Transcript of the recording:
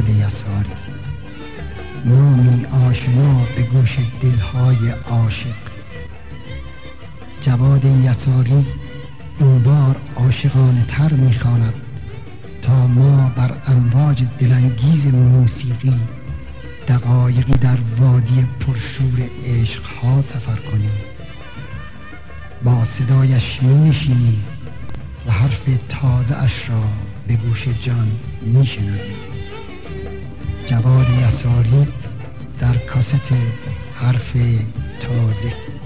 یساری، نامی آشنا به گوش دلهای عاشق. جواد یساری این بار عاشقانه تر میخواند تا ما بر امواج دلانگیز موسیقی دقایقی در وادی پرشور عشقها سفر کنیم. با صدایش می نشینی و حرف تازه اش را به گوش جان می شنوی. جواد یساری در کاست حرف تازه.